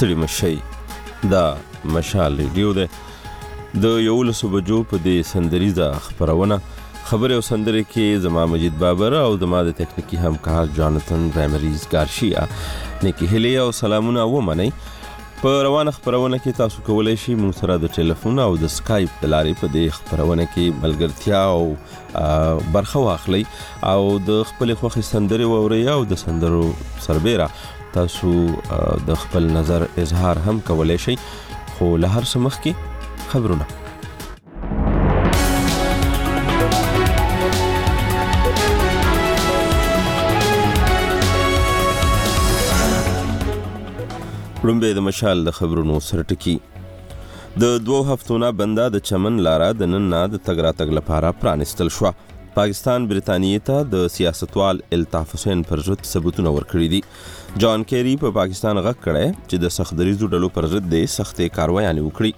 ستړي مشئ. دا مشال ریډیو ده. د 11 بجو په دې سندریزه خبرونه خبرې او سندرې کې زما مجید بابر او د ما د تکنیکی همکار جانتن برایمریز گارشیا نیکی هلی او سلامونه ومنئ. په روانه خبرونه کې تاسو کولای شئ موږ سره د ټلیفون او د سکایپ د لارې په دې خبرونه کې ملګرتیا او برخه واخلئ او د خپل خوښې سندرې واورئ او د سندرو سربېره تاسو د خپل نظر اظهار هم کولای شئ. خو له هر څه مخکې خبرونه. وړاندې د مشال د خبرونو سره ټکی. د 2 هفتونه بنده د چمن لاره د نن نه د تګ راتګ لپاره پرانستل شو. پاکستان برطانیې ته د سیاستوال الطاف حسین پر ضد ثبوتونه ورکړي دي. جان کیری په پاکستان غږ کړی چې د سخت دریزو ډلو پر ضد د سختې کاروایانې وکړي.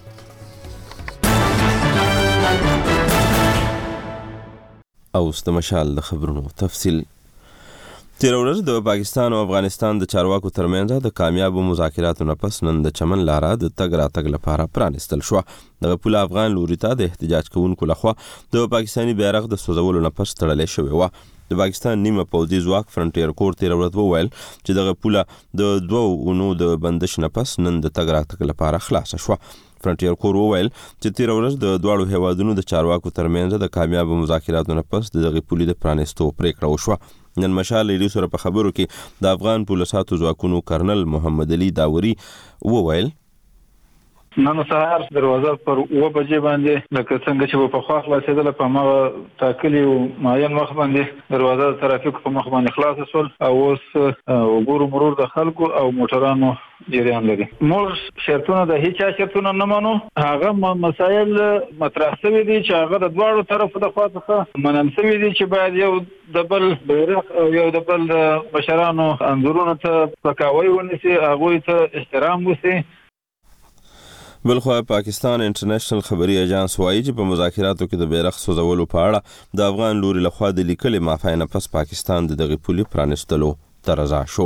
او د مشال د خبرونو تفصیل. تیر ورځ د پاکستان او افغانستان د چارواکو ترمنځ د کامیابو مذاکراتو نه پس نن د چمن لاره د تګ راتګ لپاره پرانستل شو. دغه پوله افغان لوري ته د احتجاج کوونکو لخوا د پاکستاني بیرغ د سوځولو نه پس تړلې شوې وه. د پاکستان نیمه پوځي ځواک فرنټیر کور تیر ورځ وویل چې دغه پوله د 2 اونو د بندش نه پس نن د تګ راتګ لپاره خلاصه شوه. فرنټیر کور وویل چې تیر ورځ د دواړو هیوادونو د چارواکو ترمنځ د کامیابو مذاکراتو نه پس دغه پولې د پرانستو پریکړه وشوه. نن مشال ریډیو سره په خبرو کې د افغان پولیسو ځواکونو کرنل محمد علي داوري وویل نن سهار دروازه پر 9 بجې باندې لکه څنګه چې په خوا خلاصېدل په ما تاکلی او معین وخت باندې دروازه د ترافیک په مخ باندې خلاص شول او اوس وګورو مرور د خلکو او موټرانو جریان لري. موږ شرطونه د هیڅ شرطونه نه مانو. هغه مسایل مطرح شوي دي چې هغه د دواړو طرفو د خوا څخه منل شوي دي چې باید یو د بل بیرغ او یو د بل بشرانو انځورونو ته پکاوی ونیسي، هغوی ته احترام وسي. بلخوا پاکستان انټرنیشنل خبري اژانس وایي چې په مذاکراتو کې د بیرغ سوځولو په اړه د افغان لوري لخوا د لیکلې معافی نه پس پاکستان د دغه پولې پرانستلو ته رضا شو.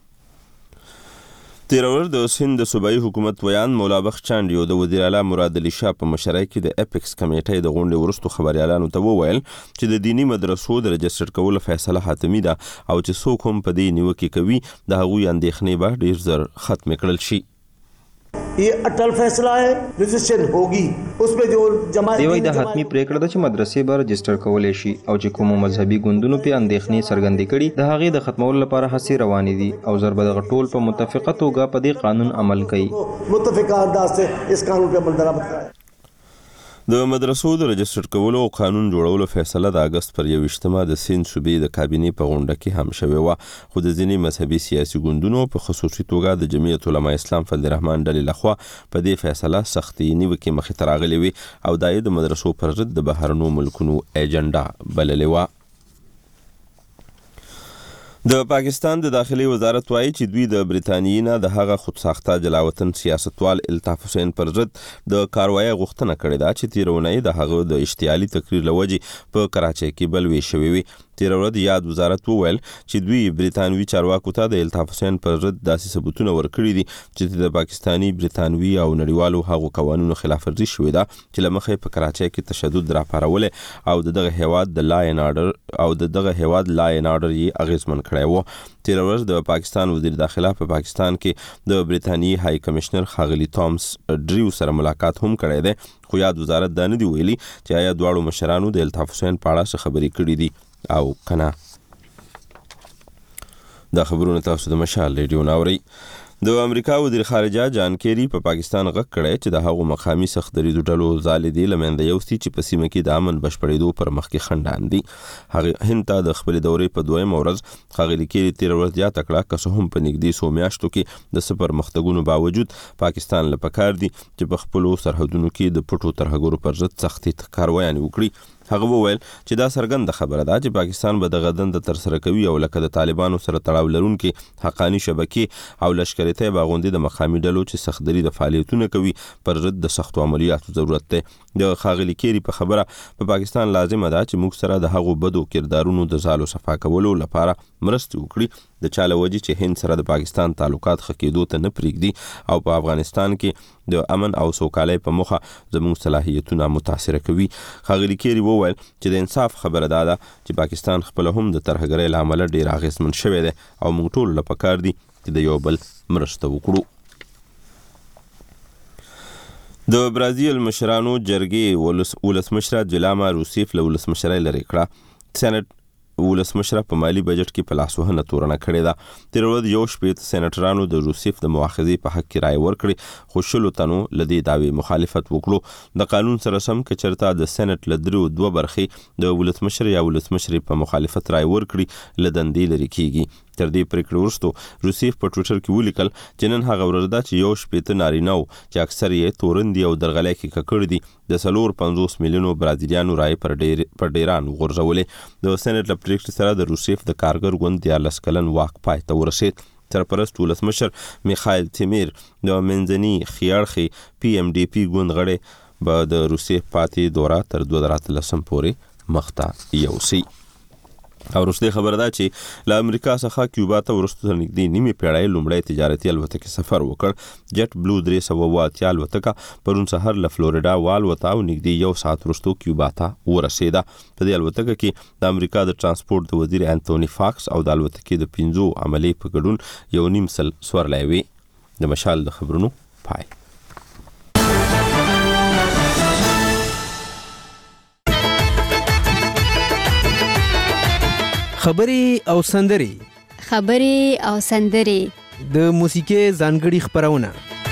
تیر ورځ د سند د صوبایي حکومت ویان مولا بخش چاندیو د وزیر اعلی مراد علي شاه په مشرۍ کې د اپیکس کمیټې د غونډې وروسته خبريالانو ته وویل چې د دینی مدرسو د رجستر کولو فیصله حتمی ده او چې څوک هم په دې نیوکه کوي د هغوی اندېښنې به ډیر زر ختم کړل شي. ये अटल फैसला है, रजिस्ट्रेशन होगी उसमें जो जमात دی وای د حتمی پریکړه ده چې مدرسې به رجستر کولای شي او چې کوم مذهبي ګوندونو په اندېښنې څرګندې کړي د هغې د ختمولو لپاره هڅې روانې دي او ضرب د ټول په متفقه توګه په دې قانون عمل کوي. متفقه انداز سے اس قانون په عمل درآمد کړي. د مدرسو د رجستر کولو او قانون جوړولو فیصله د اگست پر 21 د سند صوبې د کابینې په غونډه کې هم شوې وه. خو د ځینې مذهبي سیاسي ګوندونو په خصوصي توګه د جمعیت علما اسلام فضل الرحمن ډلې لخوا په دې فیصله سختې نیوکې مخې ته راغلې وې او دا یې د مدرسو پر ضد د بهرنیو ملکونو ایجنډا بللې وه. د پاکستان د داخلي وزارت وایي چې دوی د برطانیې نه د هغه خودساخته جلاوطن سیاستوال الطاف حسین پر ضد د کاروایی غوښتنه کړې ده چې تیر اونۍ د هغه د اشتعالي تقریر لوجې په کراچۍ کې بلوي شوې وي. تیر ورځ یاد وزارت وویل چې دوی برطانوي چارواکو ته د الطاف حسین پر ضد داسې ثبوتونه ورکړي دي چې د پاکستاني برطانوي او نړیوالو هغو قوانینو خلاف ورزي شوې ده چې له مخې په کراچۍ کې تشدد راپارولې او دغه هیواد د لا ان آرډر یې اغیزمن کړی و. تیر ورځ د پاکستان وزیر داخله په پاکستان کې د برطانیې های کمشنر ښاغلي تومس ډریو سره ملاقات هم کړی دی. خو یاد وزارت دا نه دی ویلي چې آیا دواړو مشرانو د الطاف حسین په اړه څه خبرې کړې دي او کنه. دا خبرونه تاسو د مشال ریډیو ناوري. د امریکا وزیر خارجه جان کیری په پاکستان غږ کړی چې د هغو مقامي سخت دریزو ډلو ځالې دي له منځه یوسي چې په سیمه کې د امن بشپړېدو پر مخ کې خنډان دي. هغه هند ته د خپلې دورې په 2مه ورځ ښاغلي کیری تیر ورځ زیاته کړه که څه هم په نږدې 100 میاشتو کې د څه پرمختګونو باوجود پاکستان له پکار دي چې په خپلو سرحدونو کې د پټو ترهګرو پر ضد سختې کاروایانې وکړي. هغه وویل چې دا څرګنده خبره ده چې پاکستان به دغه دنده ترسره کوي او لکه د طالبانو سره تړاو لرونکي حقاني شبکې او لشکري باغوندي د مقامي ډلو چې سختدري د فعالیتونه کوي پر ضد د سختو عملیاتو ضرورت دی. د ښاغلي کیری په خبره په پاکستان لازمه ده چې موږ سره د هغو بدو کردارونو د زالو صفا کولو لپاره مرستې وکړي. د چاله وجې چې هند سره د پاکستان تعلقات ښه کېدو ته نه پرېږدي او په افغانستان کې د امن او سوکالۍ په موخه زموږ صلاحیتونه متاثره کوي. ښاغلي کیری وویل چې د انصاف خبره دا ده چې پاکستان خپله هم د ترهګرۍ له امله ډېر اغېزمن شوی دی او موږ ټولو له پکار دي چې د یو بل مرسته وکړو. د برازیل مشرانو جرګې ولسمشره جلاما روسیف له ولسمشرۍ لرې کړه. سېنټ ولسمشره په مالي بجټ کې په لاسوهنه تورنه کړې ده. تېره ورځ 1 سېنټرانو د روسیف د مؤاخذې په حق کې رایه ورکړې، خو 20 تنو له دې دعوې مخالفت وکړو. د قانون سره سم که چېرته د سېنټ له 2 برخې د ولسمشر یا ولسمشرې په مخالفت رایه ورکړي، له دندې لرې کېږي. تر دې پریکړې وروسته روسیف په ټویټر کې ولیکل چې نن هغه ورځ ده چې 1 نارینه وو چې اکثر یې تورن دي او درغلۍ کې ککړ دي د 450 میلیونو برازیلیانو رایې پر ډیران وغورځولې. د سېنټ له پریکړې سره د روسیف د کارګر ګوند 13 کلن واک پای ته ورسېد. سرپرست ولسمشر میخایل تیمیر د منځني ښي PMDP ګوند غړی به د روسیف پاتې دوره تر 2013 پورې مخته یوسي. او وروستۍ خبره ده چې له امریکا څخه کیوبا ته وروسته تر نږدې نیمې پېړۍ لومړی تجارتي الوتکې سفر وکړ. جټ بلو 380 الوتکه پرون سهار له فلوریډا والوته او نږدې 1 ساعت وروسته کیوبا ته ورسېده. په دې الوتکه کې د امریکا د ترانسپورټ د وزیر انتوني فاکس او د الوتکې د 5 عملې په ګډون 1.5 سورلی وي. د مشال د خبرونو پای. خبرې او سندرې د موسیقي ځانګړي خبرونه،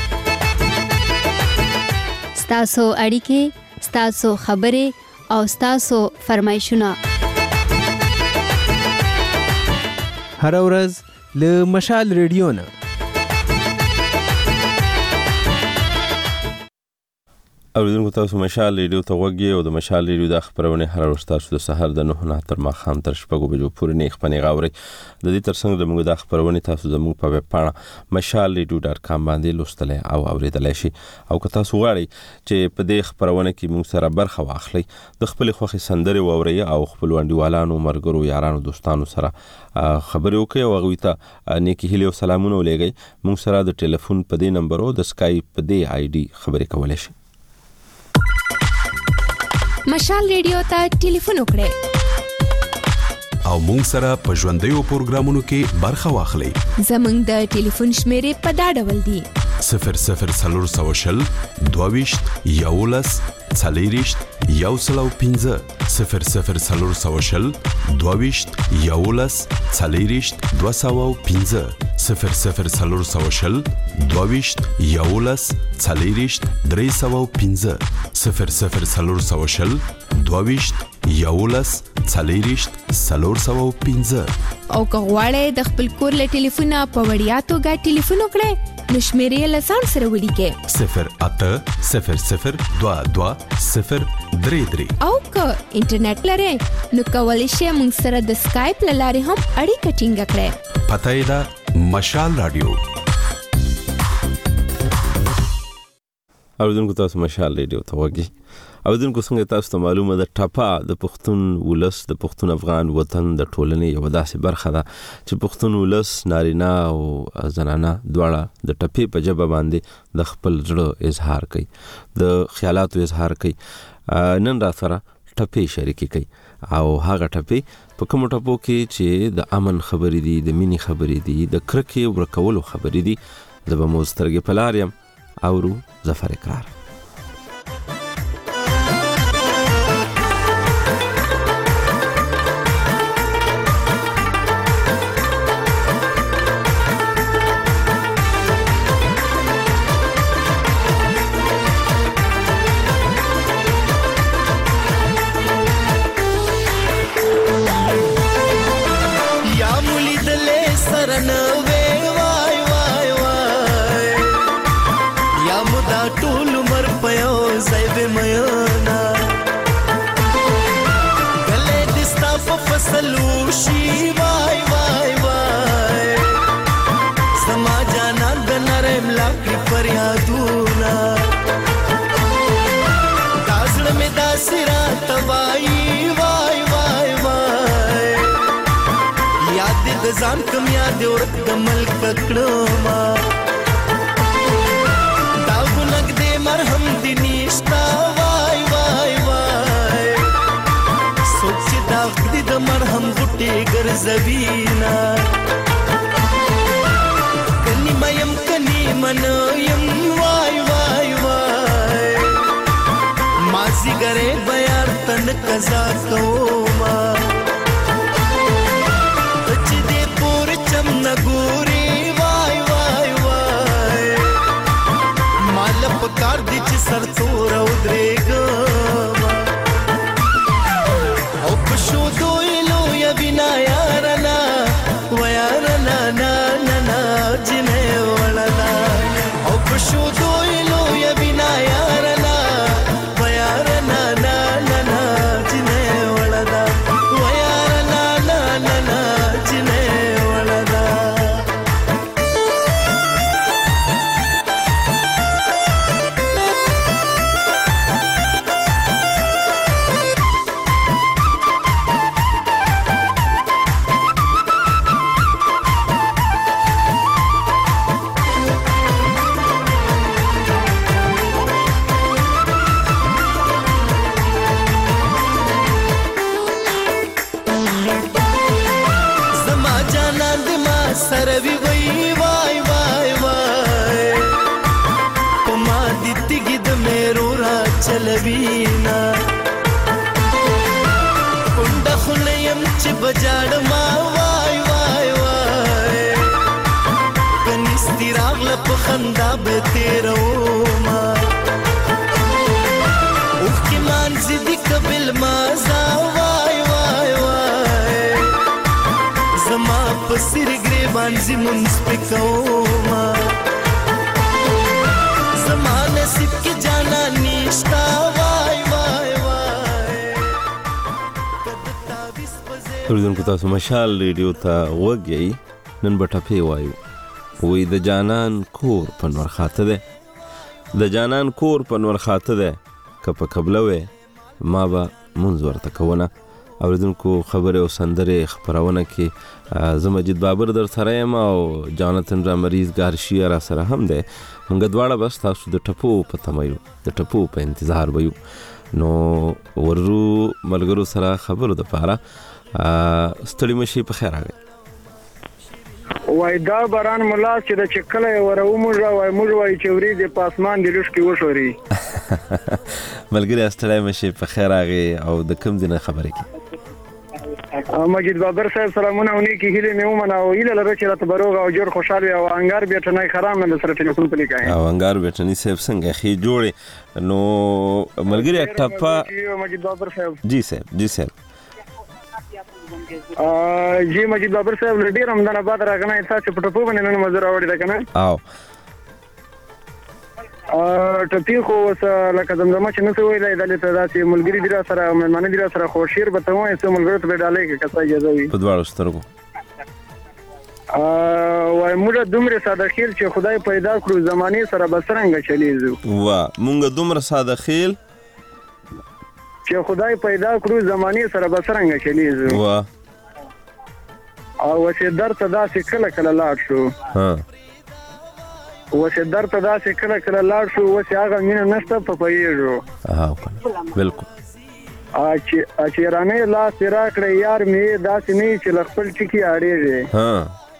ستاسو اړیکې، ستاسو خبرې او ستاسو فرمایشونه هر ورځ له مشال ریډیو نه. اوریدونکو تاسو مشال ریډیو ته غوږ یې او د مشال ریډیو د خبرونه هر ورځ تاسو د سحر د 9 تر ماښام تر 6 بجو پورې نه خپنې غاوري. د دې ترڅنګ د موږ د خبرونه تاسو زموږ په ویب پاڼه mashalradio.com باندې لوستلای او اوریدلای شي. او که تاسو غواړئ چې په دې خبرونه کې موږ سره برخه واخلئ، د خپل خوښي سندرې واورئ او خپل وانډیوالانو، مرګرو، یارانو، دوستانو سره خبرې وکړئ او هغوی ته نیکی هیلې او سلامونه ولېږئ. موږ سره د ټلیفون په دې نمبر او د سکایپ په دې ID خبرې کولای شئ. مشال ریډیو ته ټلیفون وکړئ او مونږ سره په ژوندیو پروګرامونو کې برخه واخلئ. زمونږ د ټلیفون شمیرې په دا ډول دي: 00420 22 11 40 105 00420 22 11 40 205 00420 22 11 40 305 00420 22 11 40 305. او که غواړئ د خپل کور له ټلیفونه په وړیا توګه ټلیفون وکړئ، نو شمیرې له ځان سره ولیکئ 0800 22 033. او که انټرنیټ لرئ نو کولی شئ موږ سره د سکایپ له لارې هم اړیکه ټینګه کړئ. پته یې ده مشال رادیو. اوریدونکو تاسو مشال ریډیو ته غوږی. اوریدونکو څنګه تاسو ته معلومه ده ټپه د پښتون ولس د پښتون افغان وطن د ټولنې یو داسې برخه ده چې پښتون ولس نارینه او زنانه دواړه د ټپې په ژبه باندې د خپل زړه اظهار کوي، د خیالاتو اظهار کوي. نن را سره ټپې شریکې کوي او هغه ټپې په کومو ټپو کې چې د امن خبرې دي، د مینې خبرې دي، د کرکې ورکولو خبرې دي. زه به مو سترګې په لار یم. اورو ظفر اقرار. ځان کم یاد ورک د ملک کړما دا ګنګ دې مرهم دې نشتا وای وای وای سوچ دا دې د مرهم غټي ګرځوینا کني مې من يم وای وای وای مازی ګره بیار تن قضا کوما چې دې پور چم نګوري وای وای وای مال پکار دې چې سر تور او درېګما او پښو دویلو یا بنا یارنا و یارنا نا نا نا جنه ولدا او پښو دویلو یا بنا یارنا و یارنا نا نا نا جنه ولدا و یارنا نا نا نا جنه ولدا سروي وای وای وای وای پما دتګي د مېرو را چلوينا کند خلیم چې بجاړ ما وای وای وای کنيستي راغله په خندا به تیرو ما اوخ کی مان زدي قبل ما زا وای وای وای زما پسر بانزی منس پکوما زمان نصیب کی جانا نیشتا وای وای وای اوریدونکو تاسو مشال ریډیو ته وګورئ نن به ټپې وایو وی د جانان کور په نور خاطه ده د جانان کور په نور خاطه ده که په قبله وې ما به منځ ورته کوونه اوریدونکو خبره او سندره خبرونه کې زه مجید بابر در سره یم او جانتن را مریض ګارشیا را سره هم ده موږ دواړه بس تاسو د ټپو په تمایو د ټپو په انتظار وایو نو ورو ملګرو سره خبرو د پاره ستړي مشي په خیر راغی وای دا باران ملا چې د چکله ورو موږ وای چې ورې د پاسمان د لښ کې وشوري ملګری ستړي مشي په خیر راغی او د کوم دینه خبرې کی مجید بابر صاحب سلامونه ونی کی هله مې ومنه او هله لره چې راته بروغ او جوړ خوشاله او انګار بیٹنای خرام نه سره ټلیفون پلی کای او انګار بیٹنی صاحب څنګه خې جوړې نو ملګری ټپا مجید بابر صاحب جی صاحب جی مجید بابر صاحب لډی رمضان آباد راغنه تاسو په ټپو باندې نن مزر اوري دا کنه او ټپی خو لکه زمزمه چې نسو ویلای د لته داسې ملګری دی سره مېلمانه دی سره خو شیر به ته وایې چې ملګری ته ډالې کې کسا اجازه وي په دواړو سترګو وای موږ دومره ساده خیل چې خدای پیدا کړو زمانه سره بسرنګ چلیږو وا موږ دومره ساده خیل چې خدای پیدا کړو زمانه سره بسرنګ چلیږو وا او چې درته داسې کله کله لاړ شو ها وسه درته داسې کله کله لاړ شو وسه هغه مینه نشته په پیږو بالکل چې رانه لاس راکړې یار مې داسې نه چې خپل ټکی اړېږي ها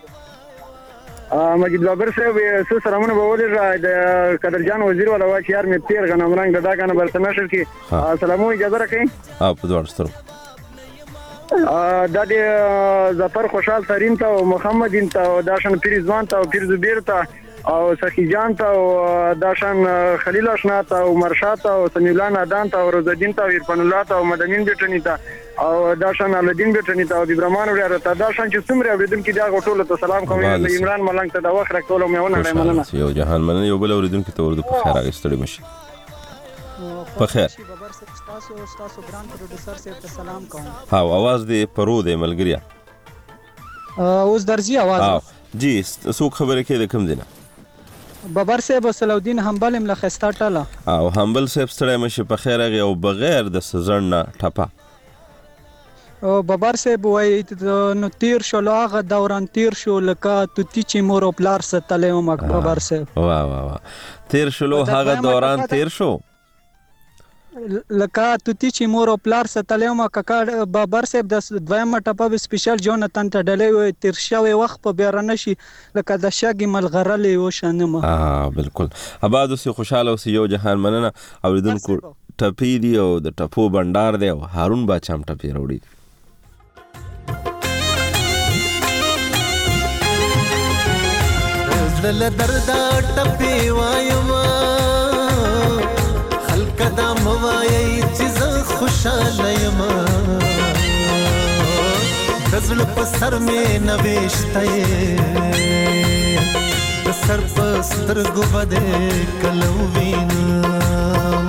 مجید بابر صاحب سره مونږ به ولې د قدرجان وزیر ولا واچ یار مې تیر غنم رنگ دا کنه برتنه شل کی السلام اجازه راکې په دوړ سترګو دا د ظفر خوشحال ترین ته او محمد ان ته او داشن پیرزوان ته او پیر زبیر ته او سخی جان ته او داشن خلیل اشنا ته او مرشاد ته او سمیلان ادان ته او روزدین ته او عرفان الله ته او مدنین بیٹنی ته او داشن الدین بیٹنی ته او ابراهیم وراره ته داشن چې څومره اوریدونکو دا غټول ته سلام کوم عمران ملنګ ته دا وخت راکول مې ونه مننه یو جهان مننه یو بل اوریدونکو ته ورته په خیر راغستړي مشي په خیر تاسو ګران پروډوسر صاحب ته سلام کوم ها आवाज دې پرو دې ملګریا اوس درځي आवाज جی څوک خبره کې د کوم دینه بابر صاحب صلاح حنبل مل خستا ټاله او حنبل صاحب ستړی مشه په خیر راغی او بغیر د سزړ نه ټپا او بابر صاحب وای نو تیر شو هغه دوران تیر شو لکه توتی چې مور او پلار ستلې او مک بابر صاحب واه واه واه تیر شلو هغه دوران تیر شو لکه توتی چې مور او پلار ستلې او مک بابر صاحب د دویمه ټپه سپیشل جونتن ته ډلې وای تیر شوی وخت په بیرنه شي لکه د شګي ملغرلې و شنمه بالکل آباد اوسې خوشاله اوسې یو جهان مننه اوریدونکو ټپی دی او د ټپو بندار دی او هارون باچا هم ټپی راوړي زړه دردا ټپی وایم خلک دا موایي چې زه خوشاله یم د زړه په سر مې نوشته د سر په سترګو بده کلو وینم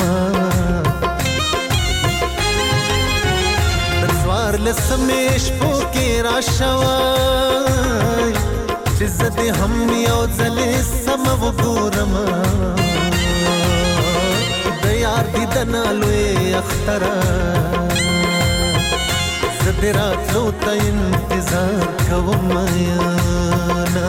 سوار لسمیش پوکی را شوای چې زده هم یو ځلې سم وګورم د یار دیدن لوی اختره زده راتلو ته انتظار کوم یانا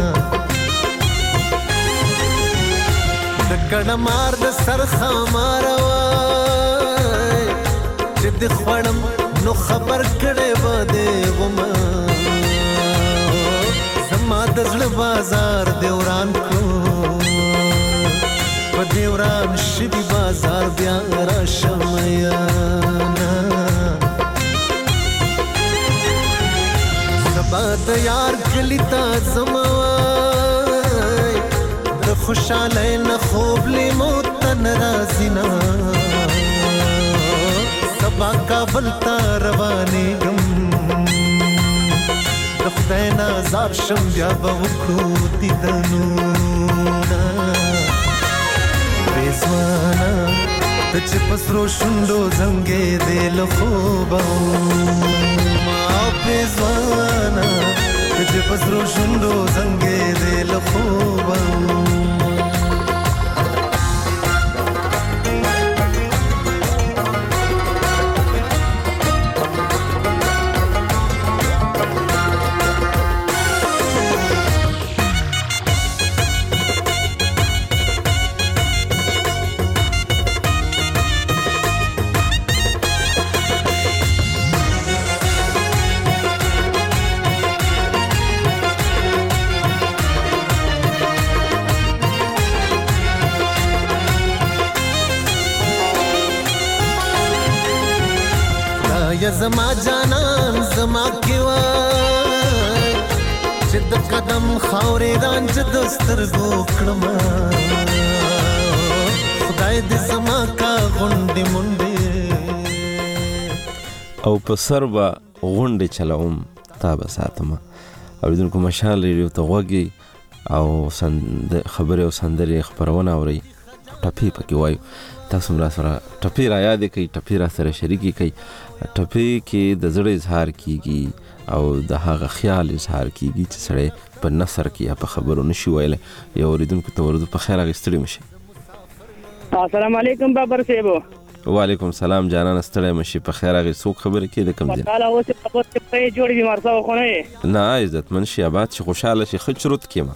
د کړه مار د سر خامار وای چې د خوړم نو خبر کړه و دې وما زما د زړه بازار دیوران کو په دیوران شدي بازار بیا را شمایانا سبا د یار کلی تا زموای د خوشاله نه خوب لیمو تن رازینا سبا کابل تا روانې گم د خدای نازار شم بیا به وکړو دیدنونه بېزوانه ته چې په سرو شونډو زنګېدې له خوبه ما بېزوانه ته چې په سرو شونډو زنګېدې له خوبه یا زما جانان زما کیوا چې د قدم خاورې رانج د سترګو کړم خدای دې زما کا غونډې مونډې او په سر به غونډې چلوم تا به ساتم اوریدونکو مشال ریډیو ته غوږی او خبرې او سندرې خپرونه اورئ ټپی پکې وایو تاسو هم راسره ټپی را یادې کوي ټپی را سره شریکې کوي ټپی کې د زړه اظهار کیږي او د هغه خیال اظهار کیږي چې سړی په نثر کې یا په خبرو نشي ویلی یو اورېدونکو ته ورځو په خیر اخیستلی مشي السلام علیکم بابر صاحب وعلیکم سلام جانان ستړی مشي په خیر هغې څوک خبرې کوي د کوم ځای نه عزتمن شي آباد شي خوشحاله شي ښه چروت کېمه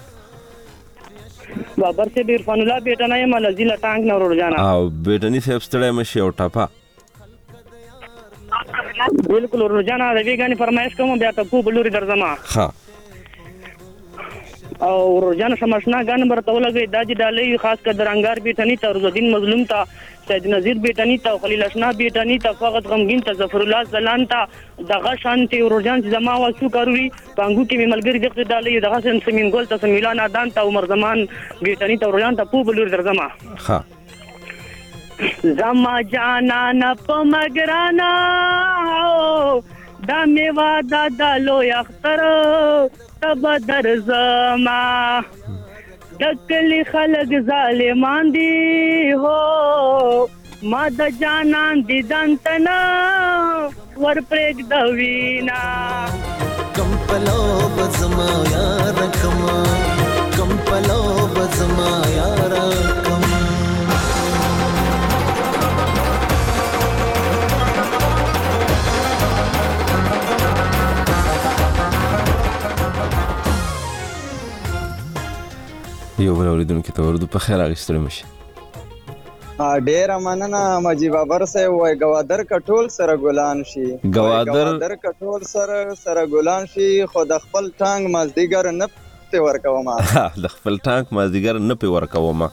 بابر صاحب عرفان الله بیٹنه یم لذیله ټانک نه ورور جانا او بیٹنی صاحب ستړی مشي او ټپه بالکل ورور جانا د ویګانی فرمایش کوم بیا ته کو بلوري درځما ها او ورور جانا سمشنا غان برته ولګي داجی ډالې خاص کر درنګار بیٹنی ته رزدین مظلوم ته سید نذیر بیٹنی ته خلیل اشنا بیٹنی ته فقط غمگین ته ظفر الله زلان ته دغه شانتي ورور جان زما واسو کاروي پانګو کې ملګری دغه ډالې دغه سمین ګول ته سمیلان ادان ته عمر زمان بیٹنی ته ورور جان ته کو بلوري درځما ها زما جانا نه پمګرانا دا میوا دا لو اختر تب در زما دکلی خلق ظالمان دی هو ما د جانان دی دنتنا ور پرېګ د وینا کم پلو بزما یار کما کم پلو بزما یار کما یو بل اوریدونکو ته اردو په خیر اغوستلی مشي. ډیره مننه مجی بابر صاحب. وای ګوادر کټول سره ګلان شي، ګوادر کټول سره ګلان شي، خو د خپل ټانګ مازدیګر نه پې ورکوم. د خپل ټانګ مازدیګر نه پې ورکوم.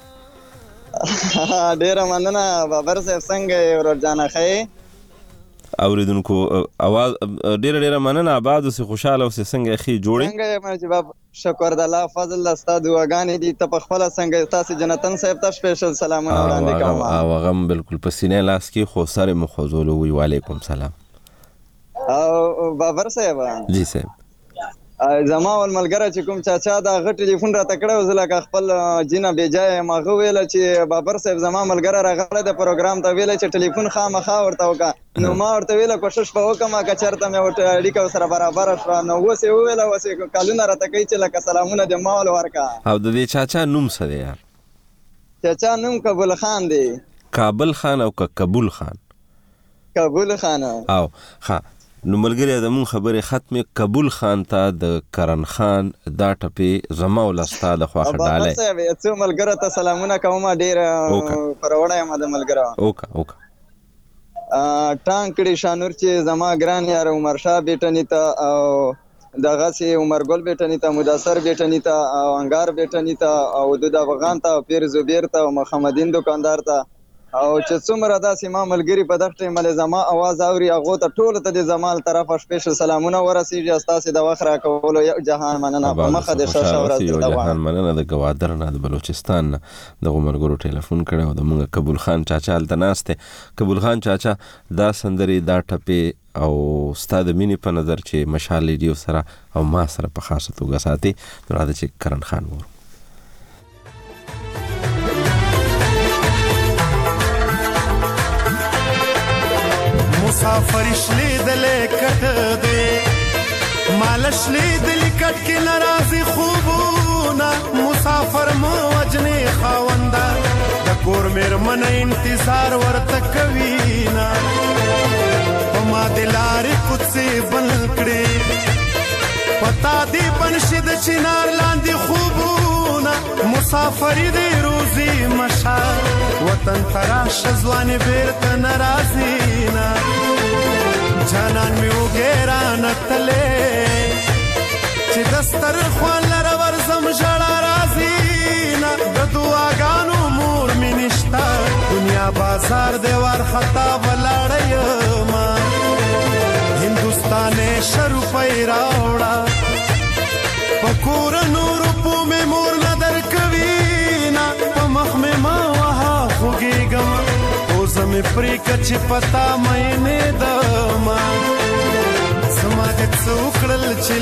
ډیره مننه بابر صاحب. څنګه یې ورور جانه ښه اوریدونکو اواز ډیره مننه. آباد اوسې خوشحاله اوسې. څنګه یې ښې جوړې؟ څنګه یې مجی باب؟ شکر د الله فضل الله. ستا دعاګانې دي. ته پخپله څنګه؟ تاسې جنتن صاحب ته سپیشل سلامونه وړاندې کوم. او هغه هم بالکل په سینې لاس کې خو سر یې مخوځولو وي. وعلیکم سلام. او بابر صاحب جی صاحب، زما ول ملګری چې کوم چاچا دا غټ ټلیفون راته کړی و، زه لکه خپل جینه بې ځایه یم. هغه ویله چې بابر صاحب زما ملګری راغلی د پروګرام ته، ویله چې ټلیفون خامخا ورته وکړه. نو ما ورته ویله کوشش به وکړم که چېرته مې ورته اړیکه ورسره برابره شوه. نو اوس یې وویله، اوس یې کالونه راته کوي چې لکه سلامونه دې ما ول ورکړه. او د دې چاچا نوم څه دی یار؟ چاچا نوم کابل خان دی. کابل خان او که کابل خان؟ کابل خان. او ښه، نو ملګری د مون خبرې ختمې. کابل خان ته د کرن خان دا ټپې زما او لستا د خواخه ډالی. بابا صاحب څو ملګرو ته سلامونه کوم. ډېر پروړه یم د ملګرو. اوکه ټانګ کړي شانور چې زما ګران یار عمر شاه بیټني ته، او دغسې عمر ګل بیټني ته، مدثر بیټني ته، او انګار بیټني ته، او دود افغان ته، او پیر زبیر ته، او محمدین دکاندار ته، او چې څومره داسې ما ملګري په دغه ټیم باندې زما اواز اوري، هغو ته ټولو ته د زما له طرفه سپیشل سلامونه ورسېږي. ستاسې د وخت راکولو یو جهان مننه. په مخه د ښه ښه ورځ یو جهان مننه. د ګوادر نه، د بلوچستان نه دغو ملګرو ټلیفون کړی او د مونږ کابل خان چاچا هلته ناست دی. کابل خان چاچا دا سندرې، دا ټپې او ستا د مینې په نظر چې مشال ریډیو سره او ما سره په خاصه توګه ساتي، نو راځه چې کرن خان وورو. مسافر شلیدلې کټ دې، مال شلیدلې کټ کې ناراضي خوبونه، مسافر مو وجنې خاونده، د کور مېرمن انتظار ورته کوي نه، په ما د لارې کوڅې بل کړې، پتا دې بنشي د چنار لاندې خوبونه، مسافري دې روزي مشا وطن تراش ځوانې بیرته ناراضي نه، جانان می وګیرا نتلې چې دستر خوان لره ورزم ژړا راځي نه، د دعاګانو مور می نشته، دنیا بازار دیوار خطا ولاړ ما، هندوستان شروع پای راوړه، پکور نور په می مور نظر کوي نه، په مخ می ما وها خوږیږم، زمې پرې کچې پتا مې نه دما، زما دې څه وکړل چې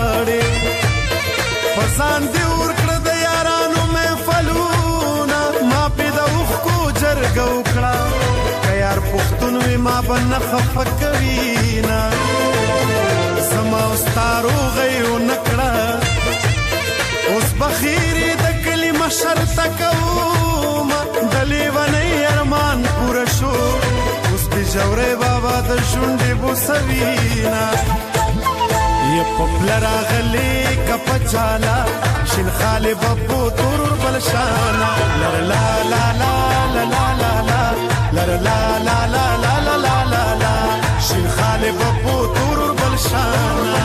لاړې، په ځان دې ورکړه د یارانو محفلونه، ما پې د اوښکو جرګه وکړه، که یار پښتون وي ما به نه خفه کوي نه، زما او ستا روغۍ ونه کړه، اوس به خیرې د کلي مشر ته کوم، د لیونۍ ارمان پوره شو، اوس بجوری بابا د شونډې بوسوینا، یا په پله راغلی که په چالا، شین خالې به په تورور بل شانا، لر لا لا لا لا لا لا لا لر لا لا لا لا لا لا لا لا، شین خالې به په تورور بل شانا.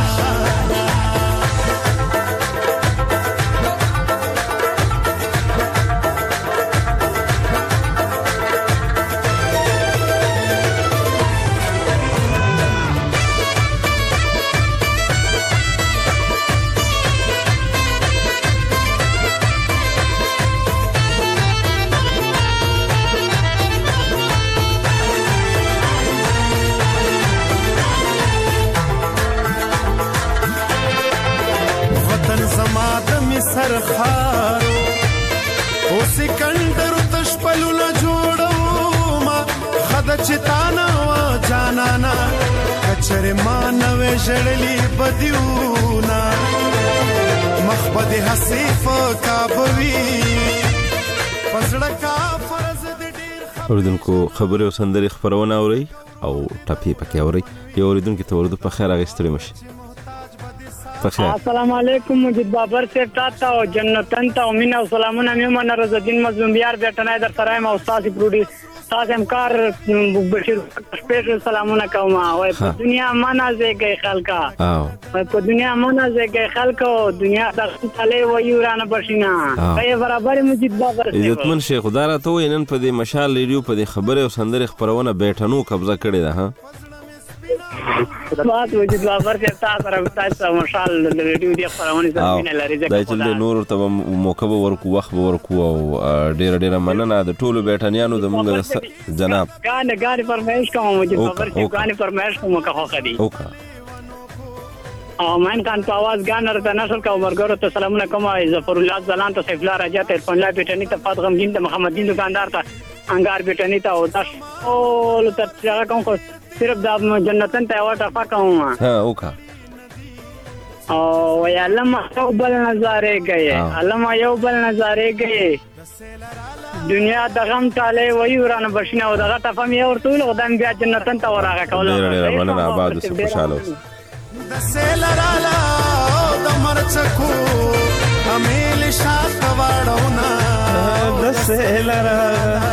سرخارو او سکندر تشپلونه جوړو ما، خد چتانا وا جانانا، کچره ما نوې جړلی بدیونا، مخبد حسیف کابوی پزړه کا فرض دې ډیر. اوریدونکو خبرې او سندرې خبرونه اوري او ټپې پکې اوري. یو اوریدونکو ته ورته په خیر اغوستلی مشي. السلام علیکم مجید بابر صاحب تاسو او جنتن ته مینا او سلامونه میمن رضا الدین مظلوم بیار بیٹنای در سرایم او استاد پروډوس تاسو همکار بشیر سپیشل سلامونه کوم او په دنیا منازه گئی خلکا او په دنیا منازه گئی خلکو دنیا د خپلې ویورانه بشینا په برابر مجید بابر صاحب عزتمن شیخ خدا را ته نن په دې مشال ریډیو په دې خبره او سندره خبرونه بیٹنو قبضه کړی ده ها بات وجود بابر صاحب تاسو راوستای مشال ریډیو دی خبرونه زمينه لري دا چې نور ته موقع ورکو وخت ورکو او ډیر مننه د ټولو بیٹنیانو د مونږ جناب غانه فرمایش کوم مجید بابر صاحب غانه فرمایش کوم که خو خدي او من کان په आवाज غانر ته نشل کا عمرګرو ته سلامونه کوم ظفر الله زلان ته سیف الله رجا ته پنلا بیٹنی ته فاطمه غمگین ته محمد دین دکاندار ته انګار بیٹنی ته او تاسو ټول ته څنګه کوم صرف دا جنتن ته واټه پکاوم ها اوکا او یا علامه یو بل نظاره گئے علامه یو بل نظاره گئے دنیا د غم تاله وی ورانه بشنه او دغه تفهم یو ورتول او دم بیا جنتن ته وراغه کول ډیر مننه آباد اوسه خوشاله د سیلرالا د مرچکو امیل شاک واړونا د سیلرالا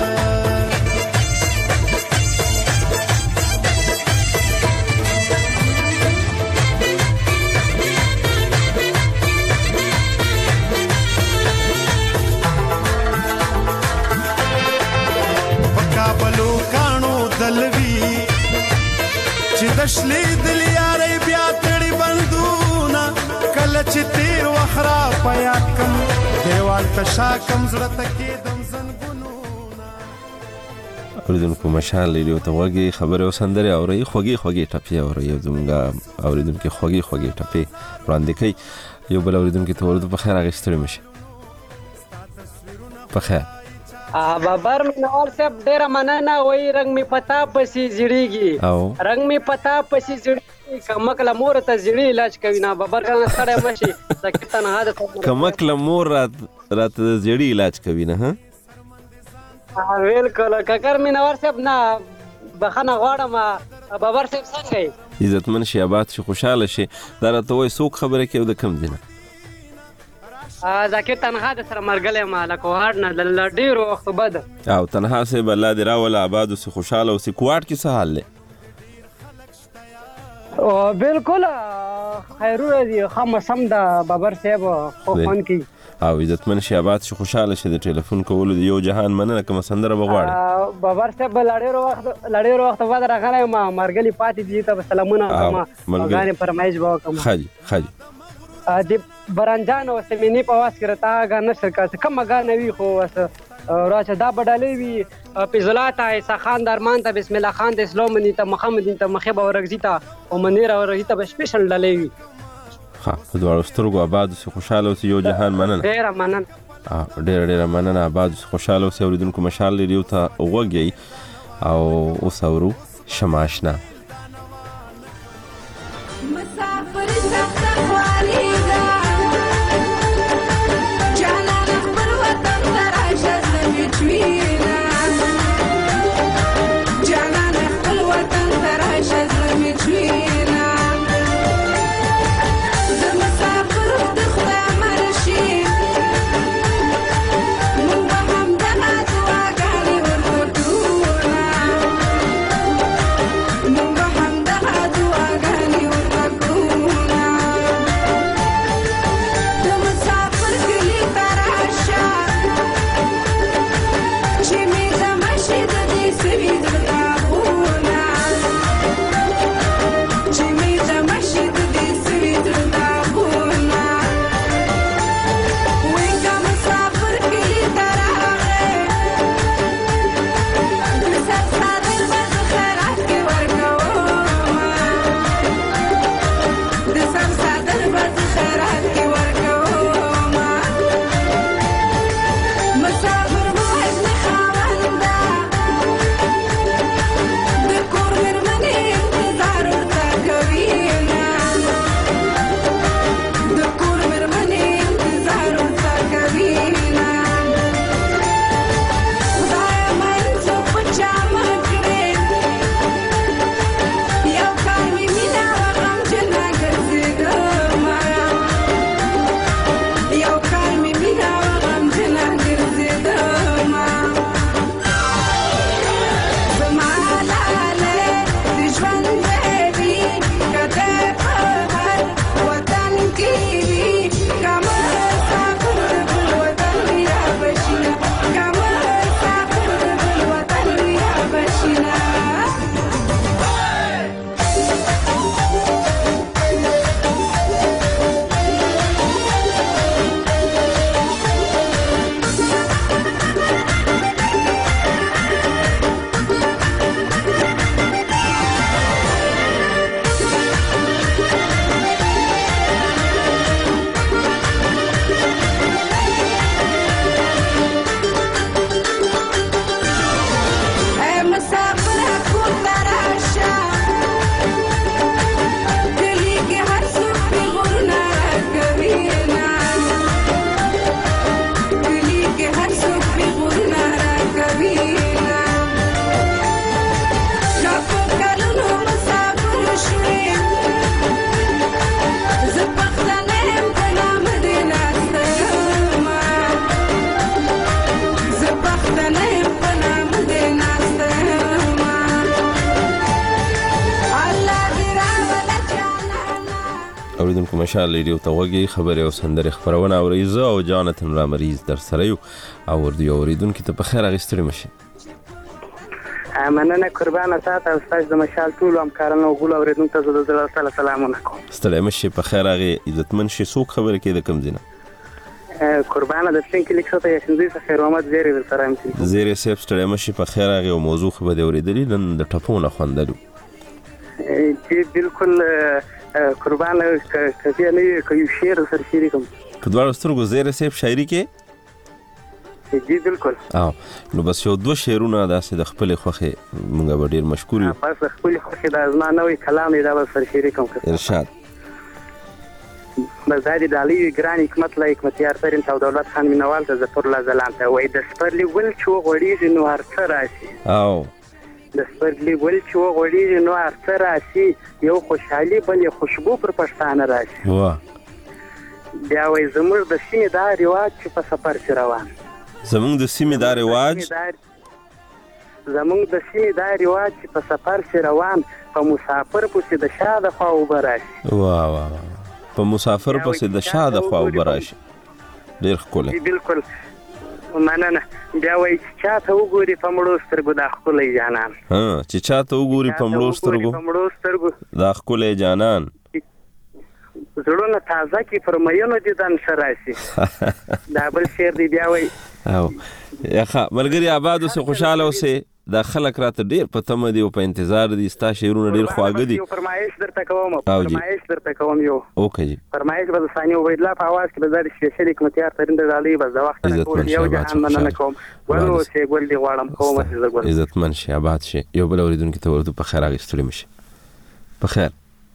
چې دشلې دل یاري بیا تړي بندونه کله چې تیر وخرا پیا کم دیوال تشا کم زړه تکي دم زنګونونه اوریدونکو مشال ریډیو ته وګي خبره او سندره اوري خوږی ټپي اوري زمونږه اوریدونکو خوږی ټپي وړاندې کوي یو بل اوریدونکو ته ورته په خیر اغستړي مشه په خیر بابر منوال صاحب ډیر مننه وای رنگ می پتا پسې زړیږي رنگ می پتا پسې زړیږي کمکله مور ته زړی علاج کوي نه بابر کنه سره مشي سکه تنها ده کمکله مور رات زړی علاج کوي نه ها ویل کله ککر منوال صاحب نه بخنه غواړم بابر صاحب څنګه عزتمن شي آباد شي خوشاله شي دا راته وای څوک خبره کوي د کم دینه ذاکر تنها د سره مرګلې ما له کوهاټ نه د ډیرو وخت بعد او تنها سه بل دی راول آباد او خوشاله او کوهاټ کې څه حال له او بالکل خیرونه دي خامسم د بابر صاحب خو فون کی او عزتمن شي آباد شي خوشاله شي د ټلیفون کولو یو جهان مننه کوم سندره بغواړي بابر صاحب لړېرو وخت بعد راغلی ما مرګلې پاتې دي ته سلامونه کوم غانې فرمایش وکم خاجي د برانجان او سمینی په واس کې رتا غانه شرکت کوم غانه وی خو وس راشه دا بدلې وی پزلات ایسا خان درمان ته بسم الله خان د اسلام ته محمد ته مخبه ورغزیتا او منیر ورغیتا به سپیشل ډلې وی ها په دوه سترګو آباد او خوشاله او یو جهان مننه ډیر مننه ډیر مننه آباد خوشاله او اوریدونکو مشال ریډیو ته وګي او اوسورو شماشنا No اوریدونکو مشال ریډیو ته وګورئ خبرې او سندرې خبرونه اورئ زه او جانتن رامریز در سره یو او ورته اوریدونکو ته په خیر اغستړي مشي مننه قربانه ساته استاد د مشال ټول همکارانو او ګول اوریدونکو ته زړه سره سلامونه کوم ستړي مشي په خیر اغه عزتمن شي څوک خبرې کې د کم دینه قربانه د څنګه لیک څه ته یشندې څخه خیر محمد زیری در سره امتی زیری سیب ستړي مشي په خیر اغه او موضوع خبرې اوریدلې نن د ټپونه خوندلو چې بالکل قربانه کفي نه کوي شعر سره شعر کوم په دواړو سترګو زیری سیب شاعري کې جی بالکل نو بس یو دوه شعرونه داسې د خپل خوخه مونږ به ډیر مشکور یو بس خپل خوخه د ازمانوي کلام دا به سره شعر کوم ارشاد مزادي د علي ګران حکمت لا حکمت یار سرین او دولت خان مینوال ته ظفر الله زلان ته وای د سپرلی ول چو غړي نو هر څه راشي د سپرلی ول چو غړي نو هر څه راشي یو خوشحالي بل خوشبو پر پښتانه راشي واه بیا وای زموږ د سیمې دا رواج چې په سفر کې روان زموږ د سیمې دا رواج چې په سفر کې روان په مسافر پسې د شاده خوا وبراشي واه واه په مسافر پسې د شاده خوا وبراشي ډیر ښکلی بالکل مننه بیا وایي چې چاته وګوري په مړو سترګو دا ښکلی جانان چې چاته وګوري په مړو سترګو دا ښکلی جانان زړونه تازه کې پر مینو دیدن ښه راشي دا بل شعر دی بیا وایي ښه ملګري آباد اوسئ خوشحاله اوسئ دا خلک راته ډیر په تمه دي او په انتظار دي ستا شعرونه ډیر خواږه دي یو فرمایش درته کوم یو اوکې جی فرمایش به د ثاني عبید الله په आवाज کې به د سپیشل حکمتیار ترنده ډالۍ بس د وخت نه ټول یو جهان مننه کوم ولو چې ګل دی غواړم کوم چې زګور عزتمن شي آباد شي یو بل اوریدونکو ته ورته په خیر اغستړي مشي په خیر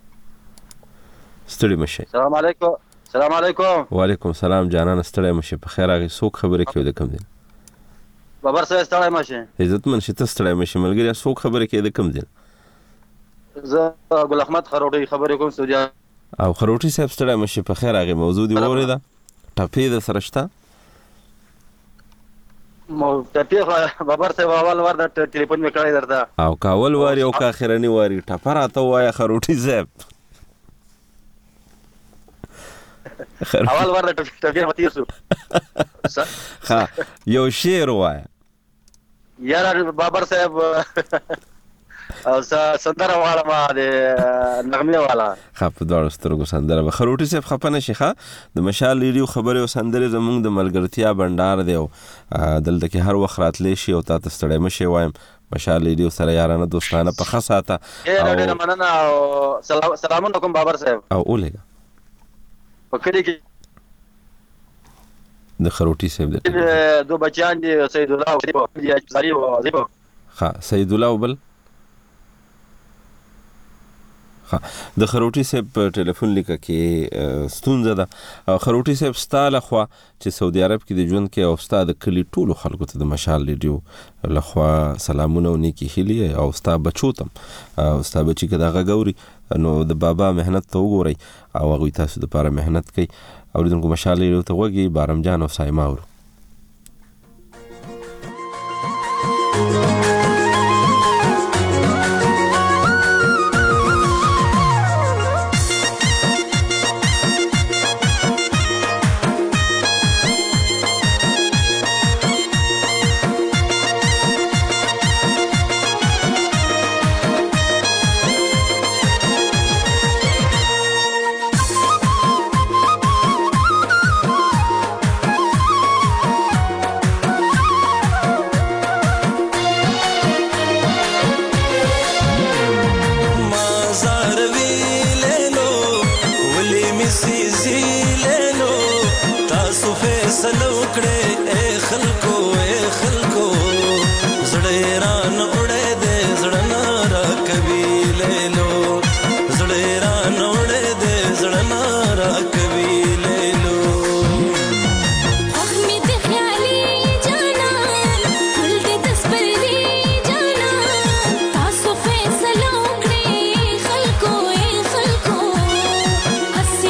ستړي مشي السلام علیکم وعلیکم السلام جانان ستړي مشي په خیر اغه څوک خبرې کوي د کم دي بابر صاحب ستړی مشه عزتمن شي ته ستړی مشه ملګری څوک خبرې کوي د کم دي زه ګل احمد خروټي خبرې کوم سعودي او خروټي صاحب ستړی مشه په خیر هغه موضوع دی وریدا ټپې د سرشتہ مو ټپې بابر صاحب اول ور د ټلیفون میکړای درته او کاول واری او کا اخرنی واری ټپر اته وایا خروټي صاحب اول ور د ټپې متیر شو ها یو شعر وایا یار بابر صاحب او سندره والا ما د نغمه والا خپ دوړ سترګو سندره به خروټي صاحب خپنه شيخه د مشال ریډیو خبره او سندره زمونږ د ملګرتیا بندار دی دلته کې هر وخت راتلی شي او تاسو ستړی مشه وایم مشال ریډیو سره یارانه دوستانه په خاصه ډېر مننه او سلامونه کوم بابر صاحب او اولګه پکړی کې د خروټي صاحب د دو بچیان دي سید الله او زیبو ها سید الله وبل ها د خروټي صاحب ټلیفون لیکه کې ستونزه ده خروټي صاحب ستاله خو چې سعودي عرب کې د ژوند کې او استاد کلی ټولو خلکو ته د مشال ریډیو لخوا سلامونه او نیکی هیلي او استاد بچو تم استاد بچی کې دغه غوري نو د بابا مهنت ته وګورئ او هغه تاسو د لپاره مهنت کوي اوریدونکو مشال ریډیو ته وګورئ بارم جان او سایما ورو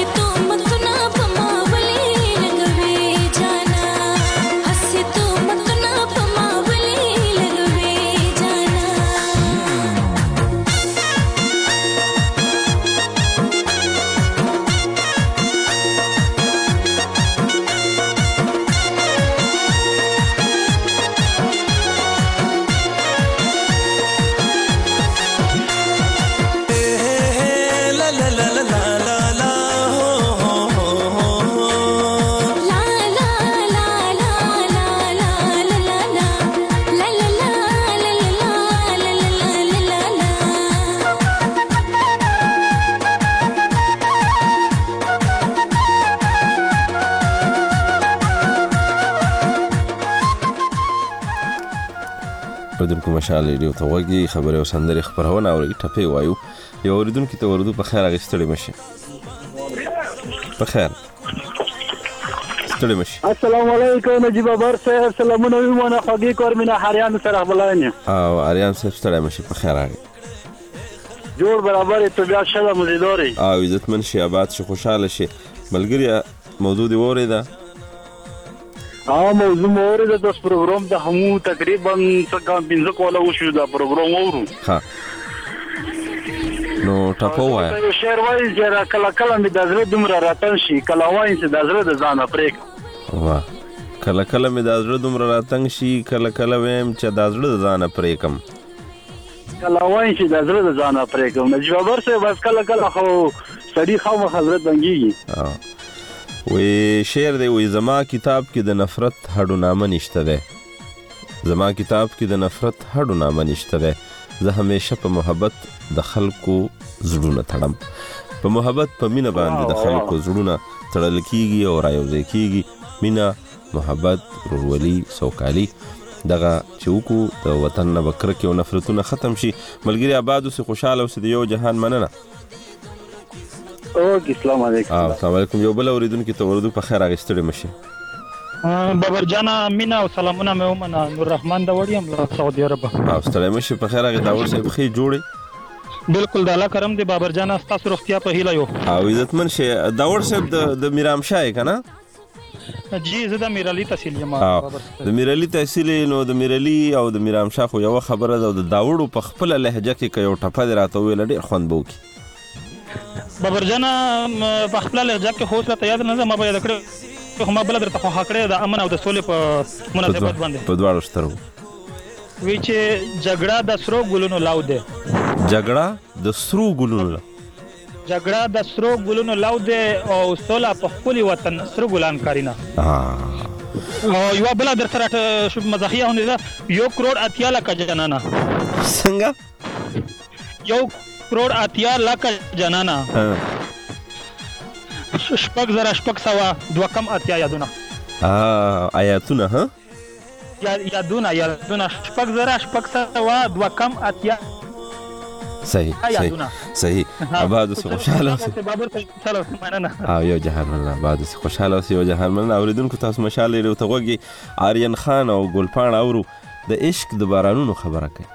مت اوریدونکو مشال ریډیو ته وګورئ خبره او سندري خبرونه اوري ټپه وایو یو اوریدونکو ته ورودو په خیر اغستړي مشه په خیر ستړي مشه السلام علیکم نجیب بابر صاحب سلامونه ویمونه خوږی کورمنه هریان سره بلانه او اریان صاحب ستړي مشه په خیر راغی جوړ برابر طبيعت شله مزیدوري او عزتمن شي آباد شي خوشاله شي ملګری موضوع دی وریدا موضوع مورد د پروګرام د همو تقریبا څنګه 15 کوله وشو دا پروګرام اورو ها نو ټاپو وای شعر وای چې کله کله می د زړه دومره راتن شي کله وای چې د زړه د ځان پرېک وا کله کله می د زړه دومره راتن شي کله کله ویم چې د زړه د ځان پرېکم کله وای چې د زړه د ځان پرېکم نجیب بابر صاحب بس کله کله خو سړي خو حضرت بنګيږي وی شعر دی وی زما کتاب کې د نفرت هډو نامه نشته ده زما کتاب کې د نفرت هډو نامه نشته ده زه همیشه په محبت د خلکو زړونه تړم په محبت په مینه باندې د خلکو زړونه تړل کیږي او رايوځي کیږي مینه محبت ورولي سوکالي دغه چوکو د وطن نه بکر کې او نفرتونه ختم شي ملګری آباد اوسې خوشاله اوسې د یو جهان مننه اوکې السلام علیکم السلام علیکم یو بل اوریدونکو ته ورودو په خیر اغستړي مشه بابر جانا مینا او سلامونه مې ومنه نور رحمان دا وړم له سعودي عرب او ستړي مشه په خیر اغه داور صاحب خې جوړي بالکل د الله کرم دی بابر جانا تاسو روغتیا په هیله یو او عزتمن شه داور صاحب د میرام شاه کنه جی زه د میرعلی تحصیل یم د میرعلی تحصیل نو د میرعلی او د میرام شاه خو یو خبره ده د داوړو په خپل لهجه کې یو ټپه راته ویل ډیر خوند بوکي بابر جانا په خپل لهجه کې هوسله ته یاد نه ما به یاد کړو خو ما بل درته خو حکړه د امن او د سولې په مناسبت باندې په دواړو سترو وی چې جګړه د سرو ګلونو لاو ده جګړه د سرو ګلونو جګړه د سرو ګلونو لاو ده او سوله په خپل وطن سرو ګلان کارینا او یو بل در سره مزاحیه هونه ده 1 کروڑ اتیا لک جنانا څنګه 1 کروڑ اتیا لک جنانا شپږ زره شپږ سوه دوه کم اتیا یادونه آیاتونه ها یادونه شپږ زره شپږ سوه دوه کم اتیا صحیح آباد اوسې خوشاله اوسې او یو جهان مننه آباد اوسې خوشاله اوسې یو جهان مننه اوریدونکو تاسو مشال لري ته وګورئ آریان خان او ګلپاڼ اورو د عشق د بارانونو خبره کوي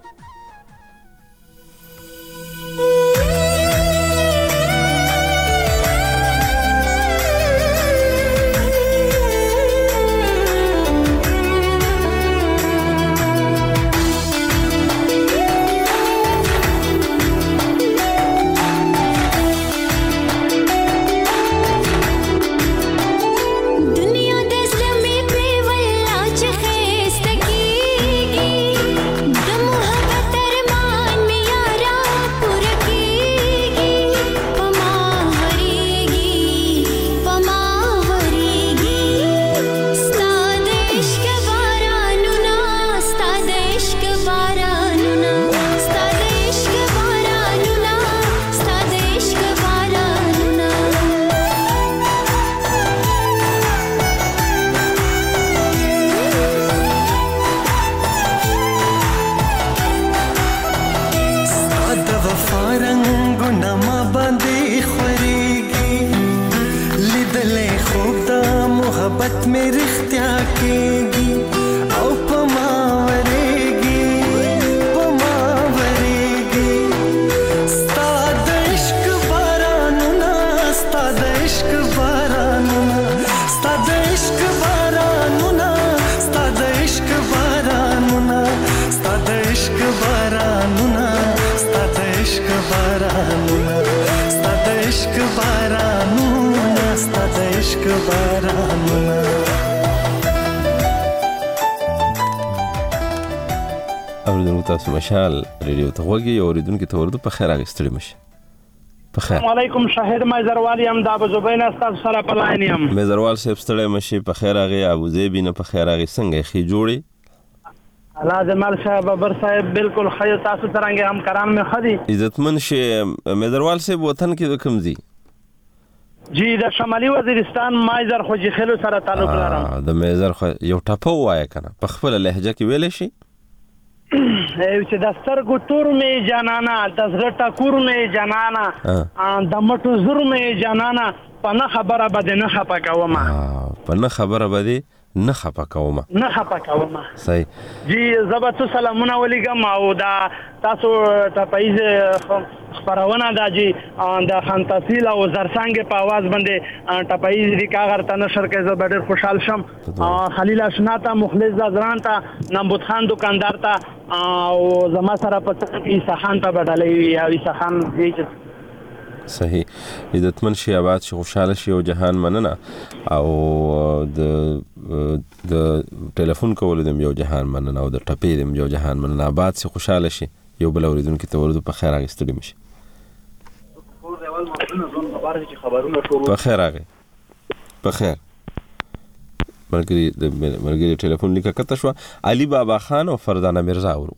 تاسو مشال ریډیو ته وګورئ او اوریدونکو ته ورته په خیر اغستړي مشه په خیر السلام علیکم شاهد مایزروال یم د ابو زبین استاد سره په لاین یم مایزروال صاحب ستړي مشه په خیر اغه ابو زبین په خیر اغه څنګه خې جوړي الله جمال صاحب بابر صاحب بالکل خیر تاسو څنګه هم کرام مې خدي عزتمن شه مایزروال صاحب وطن کې کوم ځای جی د شمالي وزیرستان مایزر خوجی خلو سره تعلق لرم د مایزر یو ټاپو وای کنه په خپل لهجه کې ویل شي چې د سترګو تور مې جانانا د زړه ټکور مې جانانا د مټو زور مې جانانا په نه خبره باندې نه خپه کومه په نه خبره باندې نه خپه کومه صحیح جی زبر سلامونه ولیکم او دا تاسو ټپایز خبرونه دا جی د خان تحصیل او زرسنګ په आवाज باندې ټپایز دی کاغر ته نشر کې زه ډېر خوشحال شم خلیل اشنا ته مخلص زران ته نمبود خان دکاندار ته او زما سره په عیسی خان ته بدلې یا عیسی خان دی صحیح عزتمن شي آباد شي خوشاله شي او جهان مننه او د ټلیفون کول دم یو جهان مننه او د ټپې دم یو جهان مننه آباد شي خوشاله شي یو بل اوریدونکو ته ورته په خیر راغستړي مشي په خیر راغی په خیر مرګري ټلیفون لیکه کته شو علي بابا خان او فردانه مرزا ورو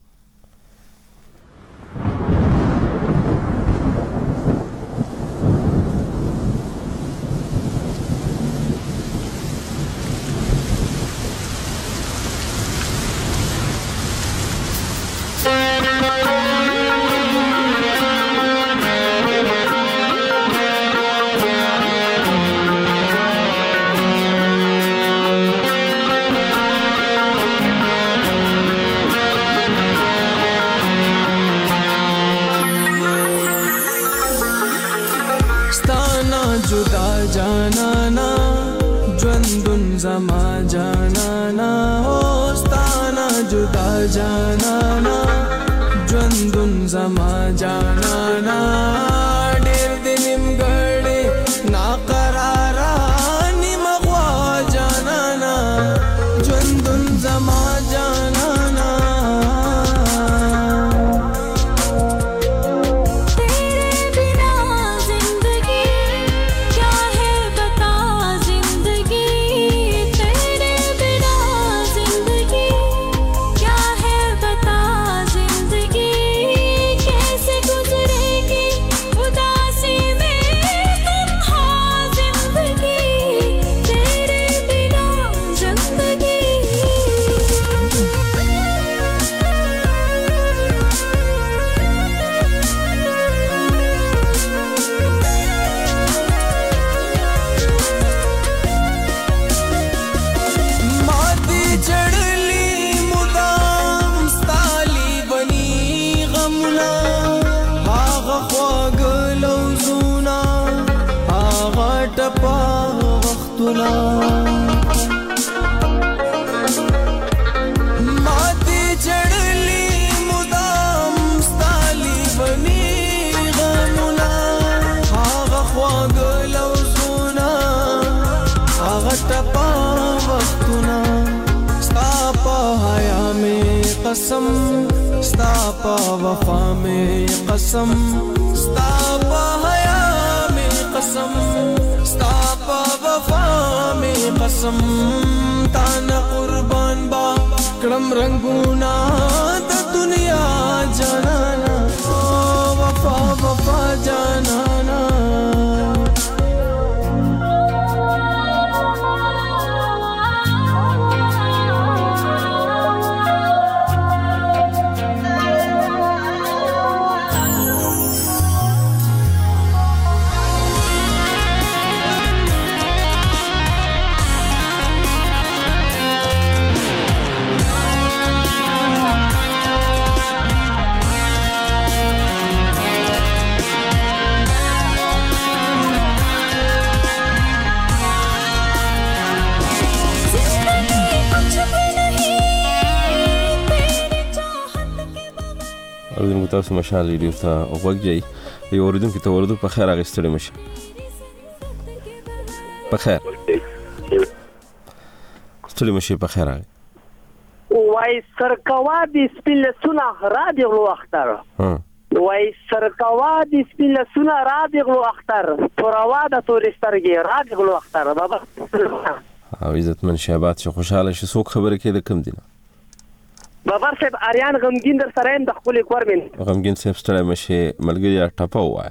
قسم ستا پا وفا میں قسم ستا پا حیا میں قسم ستا پا وفا میں قسم تانا قربان با کڑم رنگونا دا دنیا جانانا وفا وفا جانانا تاسو مشال ریډیو ته وګورئ یو اوریدونکو ته ورته په خیر راغستړي مشه په خیر ستړي مشه په خیر راغی وای سرکوا د سپیلسونه را دی غلو اختر وای سرکوا د سپیلسونه را دی غلو اختر پروا د تورسترګي را دی غلو اختر بابا او عزتمن شهبات شو خوشاله شو څوک خبره کې د کم دینه بابر صاحب اریان غمگین در سره د خپل کور من غمگین صاحب ستړی مشه ملګری ټپه وای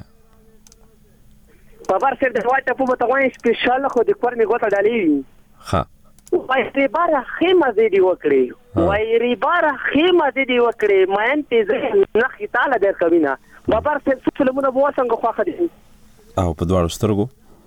بابر صاحب د وای ټپه په توګه سپیشل خو د کور می ګوته ډالې ها وای سه بار خیمه دې وکړي وای ریبار خیمه دې وکړې ماین تیز نه خطاله در کوینه بابر څه فلمونه بو څنګه خوخه دي او په دواړو سترګو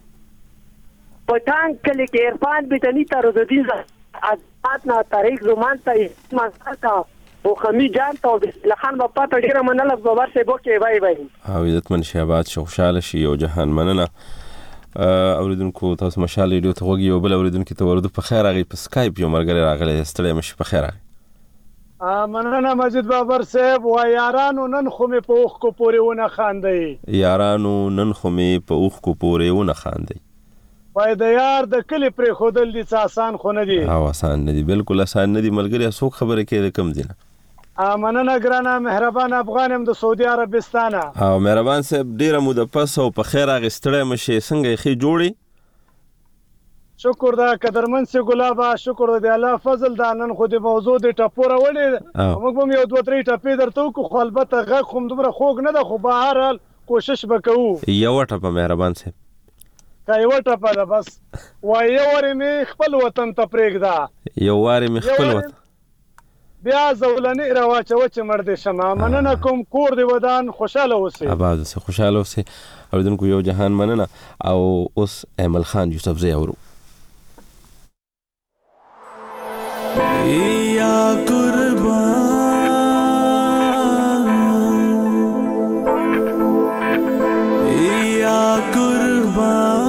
پټان کلی کې عرفان بیتنی تر دې ځات نه تاریخ زمان ته مانتا او خمی جان ته لخان په پټ ډیره منل بابر سه بوکي وای وای او عزتمن شهباز خوشاله شي او جهان مننه اوریدونکو تاسو مشال ریډیو ته وګورئ او بل اوریدونکو ته ورته په خیر راغی په سکایپ یو مرګره راغلی ستړی مشه په خیر راغی مننه مجید بابر صاحب و یارانو نن خو می په اوخ کو پورې ونه خاندي یارانو نن خو می په اوخ کو پورې ونه خاندي وای د یار د کلی پر خودل دي آسان خو نه دي او آسان نه دي بالکل آسان نه دي ملګری څوک خبره کوي کم دي نه مننه ګرانه مهربان افغانم د سعودي عربستانه او مهربان صاحب ډیره مو د پس او په خیر اغستړی مشه څنګه خې جوړي شکر دا قدرمن سي ګلابا شکر دی الله فضل دا نن خو د موضوع د ټپوره وړي موږ هم یو 2-3 ټپې درته کو خو البته غږ خو دومره خوږ نه ده خو بهر حال کوشش وکړو یو ټپه مهربان صاحب کا یو ټپه ده بس وای یو ور می خپل وطن ته پرېږدا یو ور می خپل وطن بیا زولنی راواچو چې مرده شمه مننه کوم کور دی ودان خوشاله اوسئ آباد اوسئ خوشاله اوسئ اوریدونکو یو جهان مننه او اوس ایمل خان یوسف زی اورو یا قربان یا قربان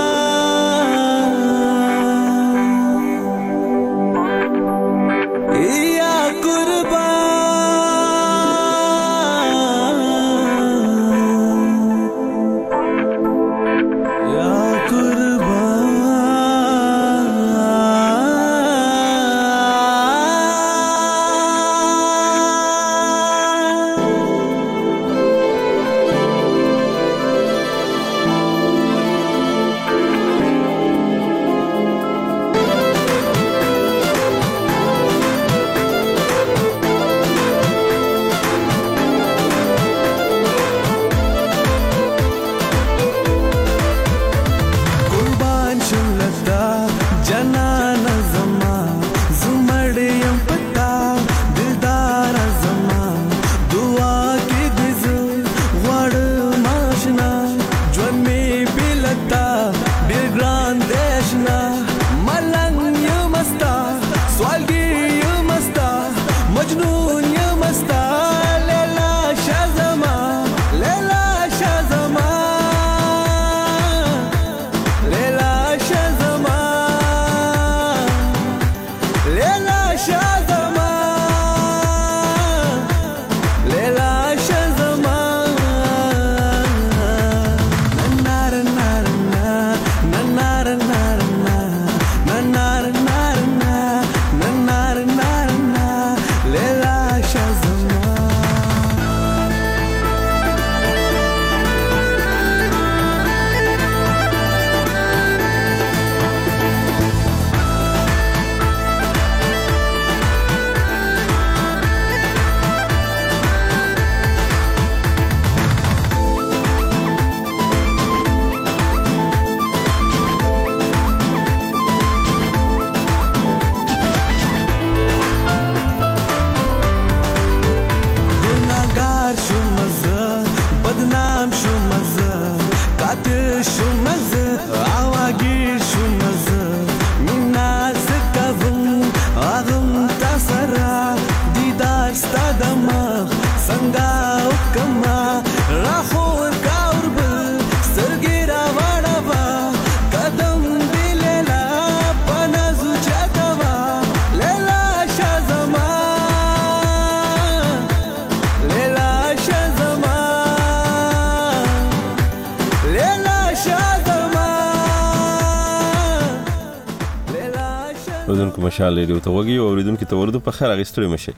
اوریدونکو مشال ریډیو ته وګورئ او اوریدونکو ته ورته په خیر اغستړی مشه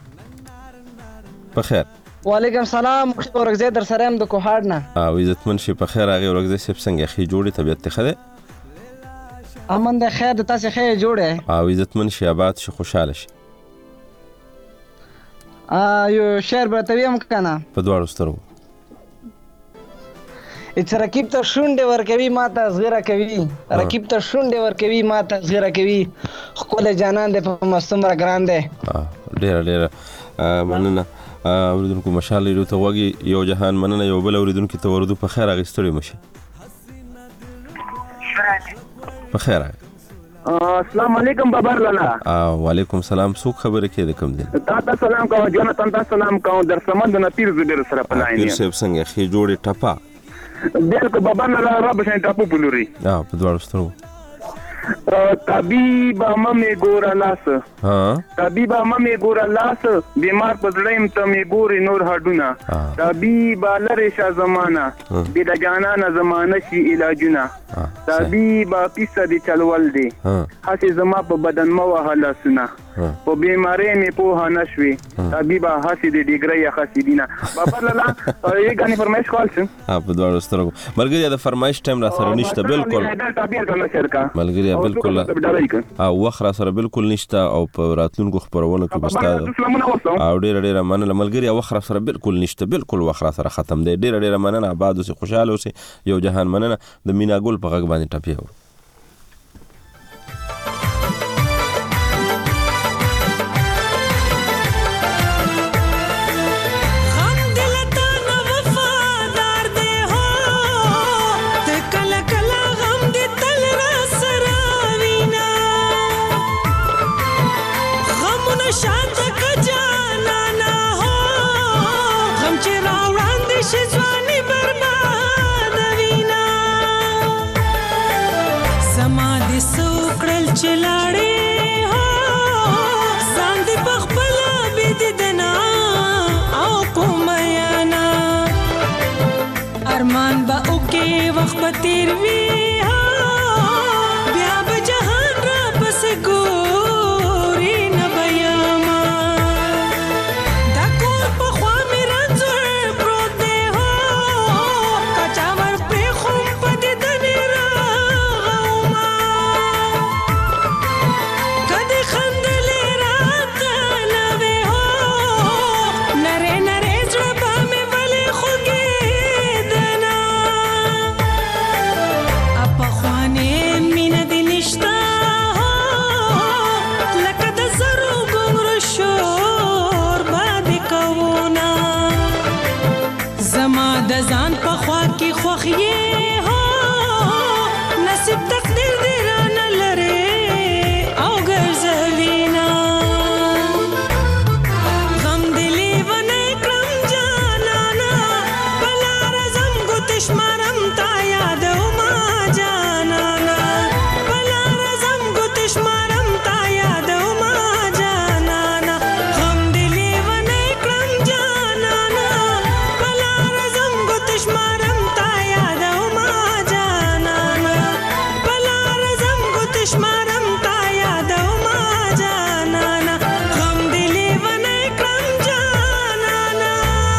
په خیر وعلیکم سلام ورغزه در سره هم د کوهاړ نه او عزتمن شي په خیر هغه ورغزه سپ څنګه خې جوړي طبيعت ته خره امن د خیر د تاسو خیر جوړه او عزتمن شي آباد شي خوشاله شي یو شعر به تویم کنه په دواړو سترګو اڅ رکیب ته شونډه ور کوي ماته زغره کوي رکیب ته شونډه ور کوي ماته زغره کوي خپل جانان دې په مستمر ګران دې ډېره مننه اوریدونکو مشال ریډیو ته غوږی یو جهان مننه یو بل اوریدونکو ته ورودو په خیر اغستړي مشه په خیر السلام علیکم بابر لالا وعلیکم سلام څوک خبرې کې د کوم دي تاسو سلام کوم جنتان تاسو سلام کوم در سمند نه پیر زبیر سره پلاین پیر صاحب څنګه خې جوړې ټپا بالکل بابر لالا رب شین ټاپو بلوري په دوړ سترو طبيب مې ګور لاس طبيب مې ګور لاس بیمار پدړم ته مې ګوري نور هډونه طبيب لری شه زمانہ بلا جانانه زمانہ شي علاجونه طبيب پیسه دي چلول دي هسي زما په بدن مو وهله سنا په بیماری مې په نشوي طبيب هسي دي ډیګري خاصیدینه بابا لالا یې غني فرمایش کول څه په دوړ سترو مرګ د فرمایش ټایم را سره نشته بالکل ملګری بالکل او وخت را سره بالکل نشته او په راتلونکو خبرونه کې بستا او ډېر مننه ملګری وخت را سره بالکل نشته بالکل وخت را سره ختم دی ډېر مننه آباد اوسې خوشاله اوسې یو جهان مننه د مینا ګل په غږ باندې ټپي و تیر وی بیا به جهان را پس ګوري نه بیاما دا کور په خوا مې رنځور پروت دی کچاور پرې خون په دې دنې راغوما کدی خندلې راته نوې نرې نرې زړه به مې ولې خوږېدنه د ځان په خوا کې خوښ یې نصیب تقدیر دې رانه لرې او ګرځوینا غم دې لیونی کړم جانانا په لاره ځم ګوتې شمارم تا یادوما جانانا په لاره ځم ګوتې شمارم تا یادوما جانانا غم دې لیونی کړم جانانا شمارم تا یادوما جانانا بلار زم ګوت شمارم تا یادوما جانانا غم دلی ونی کړم جانانا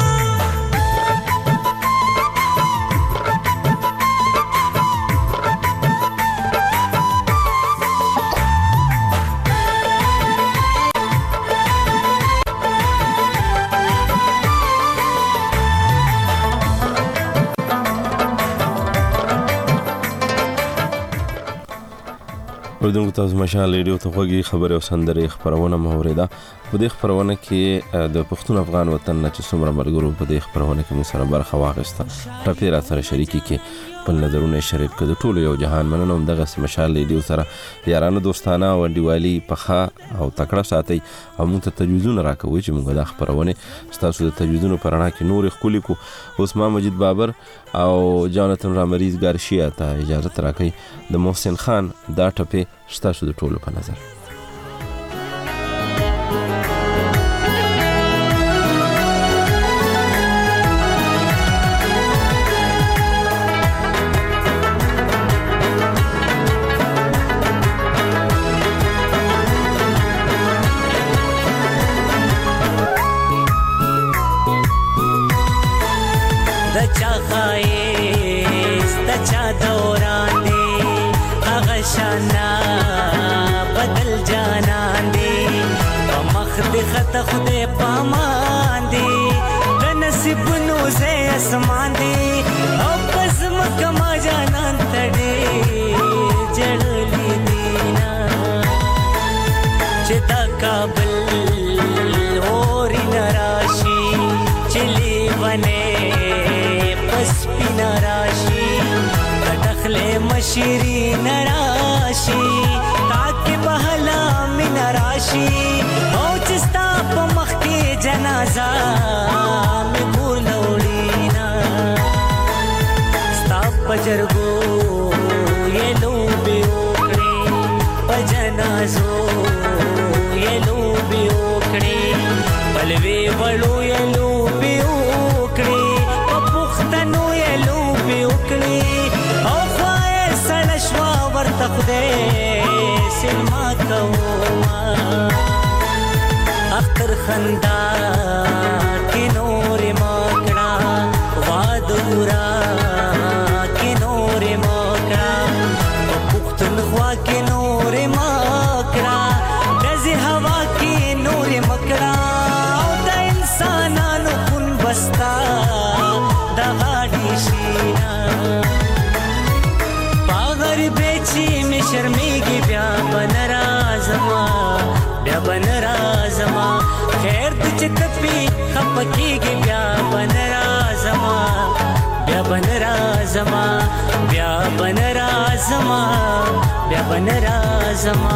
اوریدونکو تاسو مشال ریډیو ته غوږی خبرې او سندرې خبرونه مو اوریدا په دې خبرونه کې د پښتون افغان وطن نه چې څومره ملګرو په دې خبرونه کې مو سره برخه واخیسته ټاپی را سره شریکي کې په نظرونه شریک کړه ټول یو جهان مننه هم دغه مشال ریډیو سره یارانه دوستانه او انډیوالي پخا او تکړه ساتي او موږ ته تجویزونه راکوي چې موږ د خبرونه تاسو د تجویزونو پرانا کې نور خولي کو عثمان مجید بابر او جانتن رامریز ګارشیا ته اجازه راکړي د محسن خان دا ټپه تاسو د ټولو په نظر خطه خدای پامان دی د نصیب نو زه اسمان دی او پس مکه ما جانان تړي جړلې دینا چې تا کابل شیرین راشي تاکي بهلا من راشي او چستا په مخ کې جنازه مې ګور لوړینا ستا پجرګو یې لوبي وکړي په جنازو یې لوبي وکړي بلوي وړو یې لوبي وکړي په پختنو یې لوبي وکړي او خوای سړشوا ورته خدای سلما کوما اختر خندا کې نور ماکړه وادورا کې نور ماکړه پختونخوا کې نور ماکړه دزي هوا کې نور مکړه او د انسانانو خون بستا د غاډي شینا پاغر بیچی می شرمیږي بیا بنرازما بیا بنرازما خیر د چتپی خپکیږي بیا بنرازما بیا بنرازما بیا بنرازما بیا بنرازما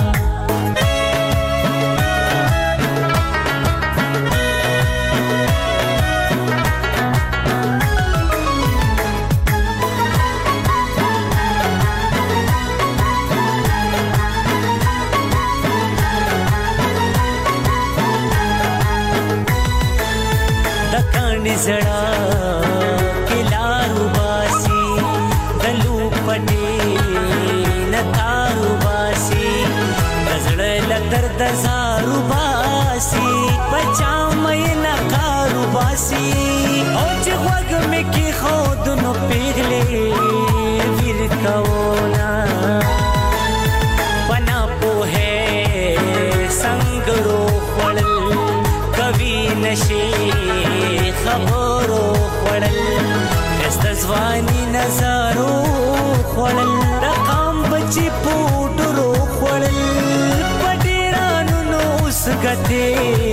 زړه کلارو باسي دلو پټي نتارو باسي زړه لتر د زارو باسي بچا مې نکارو باسي او چې وګ مې کې خود نو پیغلې ویر کونا پنا په سنگرو خړل کوي نشي خبرو خوړل استزوانی نظارو خوړل رقم بچی پوټرو خوړل پډیرانو نو سګته